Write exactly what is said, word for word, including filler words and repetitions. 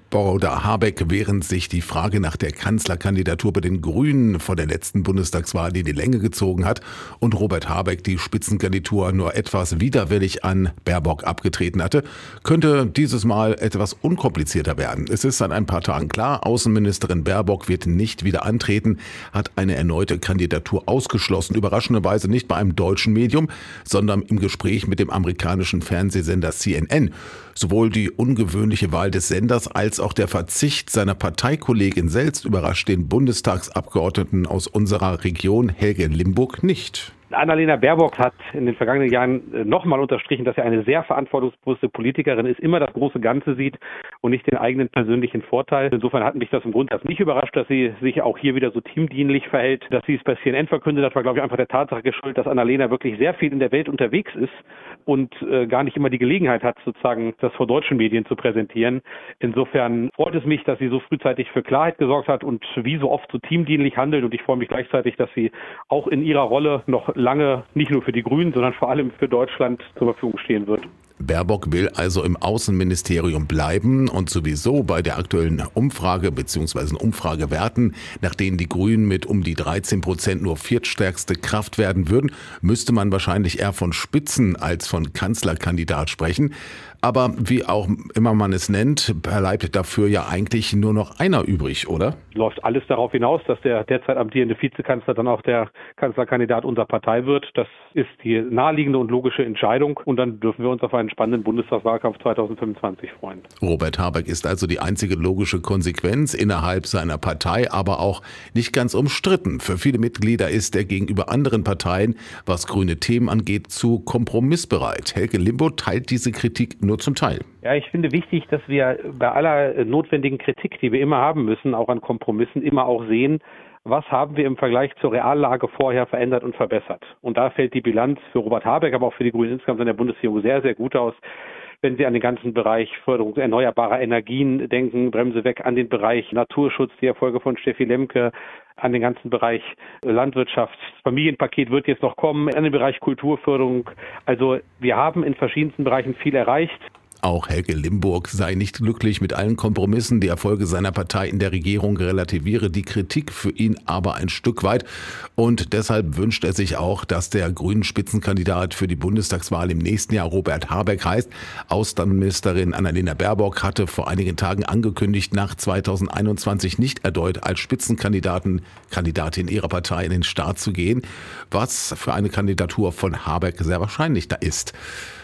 oder Habeck, während sich die Frage nach der Kanzlerkandidatur bei den Grünen vor der letzten Bundestagswahl in die Länge gezogen hat und Robert Habeck die Spitzenkandidatur nur etwas widerwillig an Baerbock abgetreten hatte, könnte dieses Mal etwas unkomplizierter werden. Es ist seit ein paar Tagen klar, Außenministerin Baerbock wird nicht wieder antreten, hat eine erneute Kandidatur ausgeschlossen, überraschenderweise nicht bei einem deutschen Medium, sondern im Gespräch mit dem amerikanischen Fernsehsender C N N. Sowohl die ungewöhnliche Wahl des Senders als auch der Verzicht seiner Parteikollegin selbst überrascht den Bundestagsabgeordneten aus unserer Region Helge Limburg nicht. Annalena Baerbock hat in den vergangenen Jahren nochmal unterstrichen, dass sie eine sehr verantwortungsbewusste Politikerin ist, immer das große Ganze sieht und nicht den eigenen persönlichen Vorteil. Insofern hat mich das im Grundsatz nicht überrascht, dass sie sich auch hier wieder so teamdienlich verhält. Dass sie es bei C N N verkündet hat, war, glaube ich, einfach der Tatsache geschuldet, dass Annalena wirklich sehr viel in der Welt unterwegs ist und äh, gar nicht immer die Gelegenheit hat, sozusagen das vor deutschen Medien zu präsentieren. Insofern freut es mich, dass sie so frühzeitig für Klarheit gesorgt hat und wie so oft so teamdienlich handelt. Und ich freue mich gleichzeitig, dass sie auch in ihrer Rolle noch lange nicht nur für die Grünen, sondern vor allem für Deutschland zur Verfügung stehen wird. Baerbock will also im Außenministerium bleiben und sowieso bei der aktuellen Umfrage bzw. Umfragewerten, nach denen die Grünen mit um die dreizehn Prozent nur viertstärkste Kraft werden würden, müsste man wahrscheinlich eher von Spitzen- als von Kanzlerkandidat sprechen. Aber wie auch immer man es nennt, bleibt dafür ja eigentlich nur noch einer übrig, oder? Läuft alles darauf hinaus, dass der derzeit amtierende Vizekanzler dann auch der Kanzlerkandidat unserer Partei wird. Das ist die naheliegende und logische Entscheidung. Und dann dürfen wir uns auf einen spannenden Bundestagswahlkampf zweitausendfünfundzwanzig freuen. Robert Habeck ist also die einzige logische Konsequenz innerhalb seiner Partei, aber auch nicht ganz umstritten. Für viele Mitglieder ist er gegenüber anderen Parteien, was grüne Themen angeht, zu kompromissbereit. Helge Limburg teilt diese Kritik nur zum Teil. Ja, ich finde wichtig, dass wir bei aller notwendigen Kritik, die wir immer haben müssen, auch an Kompromissen, immer auch sehen, was haben wir im Vergleich zur Reallage vorher verändert und verbessert. Und da fällt die Bilanz für Robert Habeck, aber auch für die Grünen insgesamt in der Bundesregierung sehr, sehr gut aus. Wenn Sie an den ganzen Bereich Förderung erneuerbarer Energien denken, Bremse weg, an den Bereich Naturschutz, die Erfolge von Steffi Lemke, an den ganzen Bereich Landwirtschaft, Familienpaket wird jetzt noch kommen, an den Bereich Kulturförderung. Also wir haben in verschiedensten Bereichen viel erreicht. Auch Helge Limburg sei nicht glücklich mit allen Kompromissen. Die Erfolge seiner Partei in der Regierung relativiere die Kritik für ihn aber ein Stück weit. Und deshalb wünscht er sich auch, dass der grünen Spitzenkandidat für die Bundestagswahl im nächsten Jahr Robert Habeck heißt. Außenministerin Annalena Baerbock hatte vor einigen Tagen angekündigt, nach zweitausendeinundzwanzig nicht erneut als Spitzenkandidatin Kandidatin ihrer Partei in den Start zu gehen, was für eine Kandidatur von Habeck sehr wahrscheinlich da ist.